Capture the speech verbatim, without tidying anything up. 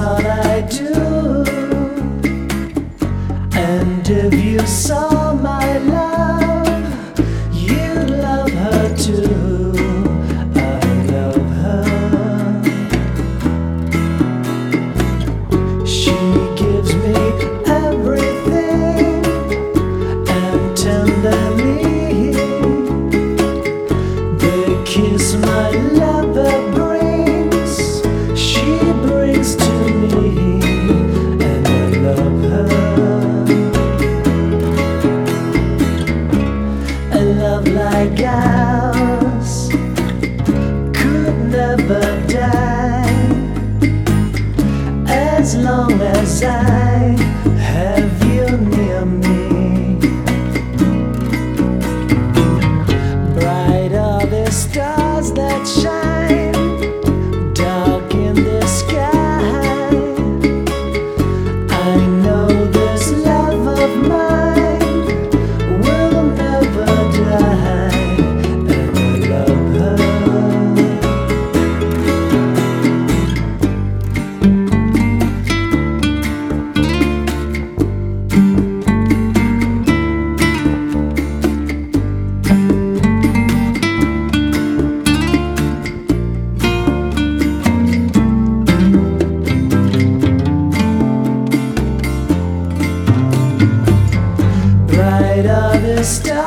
all I do. And if you saw my love, you'd love her too. I love her. She gives me everything, and tenderly the kiss my lover brings, she brings to me, and I love her. A love like ours could never die, as long as I have you near me. Bright are the stars that shine, dark in the sky. I know this love of mine will never die, and I love her. Bright are the stars